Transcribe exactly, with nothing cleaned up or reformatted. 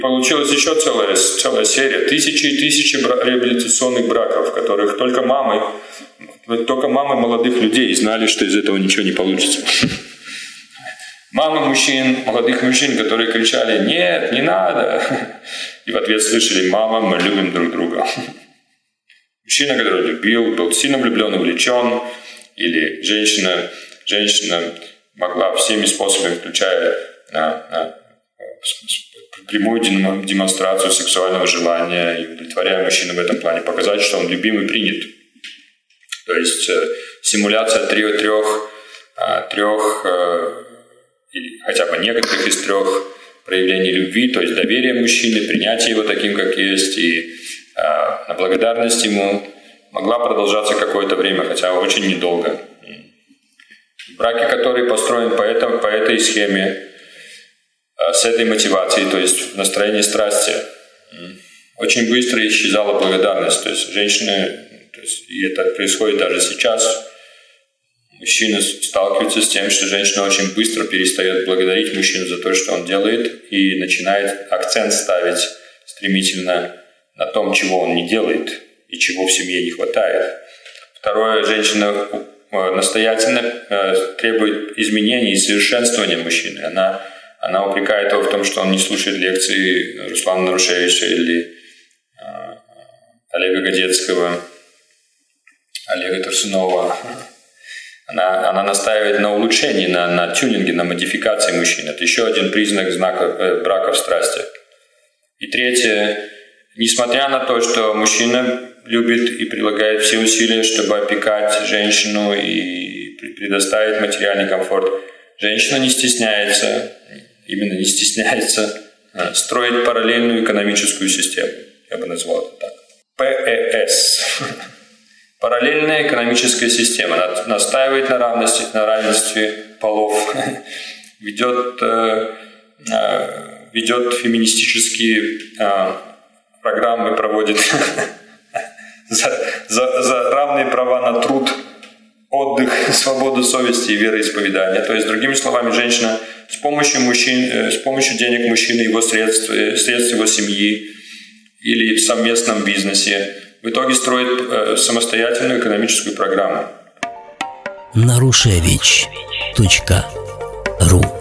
Получилась еще целая, целая серия, тысячи и тысячи бра- реабилитационных браков, в которых только мамы, только мамы молодых людей знали, что из этого ничего не получится. Мамы мужчин, молодых мужчин, которые кричали: «Нет, не надо!» И в ответ слышали: «Мама, мы любим друг друга». Мужчина, который любил, был сильно влюблен, увлечен, или женщина, женщина могла всеми способами, включая а, а, прямую демонстрацию сексуального желания и удовлетворяя мужчину в этом плане, показать, что он любим и принят. То есть э, симуляция трех, трех, э, трех э, или хотя бы некоторых из трех проявлений любви, то есть доверие мужчине, принятие его таким, как есть, и э, благодарность ему, могла продолжаться какое-то время, хотя очень недолго. Браки, которые построены по, этому, по этой схеме, э, с этой мотивацией, то есть в настроении страсти, очень быстро исчезала благодарность. То есть женщины, то есть, и это происходит даже сейчас, мужчины сталкиваются с тем, что женщина очень быстро перестает благодарить мужчину за то, что он делает, и начинает акцент ставить стремительно на том, чего он не делает и чего в семье не хватает. Второе, женщина настоятельно требует изменений и совершенствования мужчины. Она, она упрекает его в том, что он не слушает лекции Руслана Нарушевича или Олега Годецкого, Олега Турсунова. Она, она настаивает на улучшении, на, на тюнинге, на модификации мужчин. Это еще один признак знака э, брака в страсти. И третье, несмотря на то, что мужчина любит и прилагает все усилия, чтобы опекать женщину и предоставить материальный комфорт, женщина не стесняется, именно не стесняется строить параллельную экономическую систему. Я бы назвал это так. ПЭС. Параллельная экономическая система. Она настаивает на равности, на равенстве полов, ведет, ведет феминистические программы, проводит за, за, за равные права на труд, отдых, свободу совести и вероисповедания. То есть, другими словами, женщина с помощью мужчин, с помощью денег мужчины, его средств, средств его семьи или в совместном бизнесе в итоге строит э, самостоятельную экономическую программу. нарушевич точка ру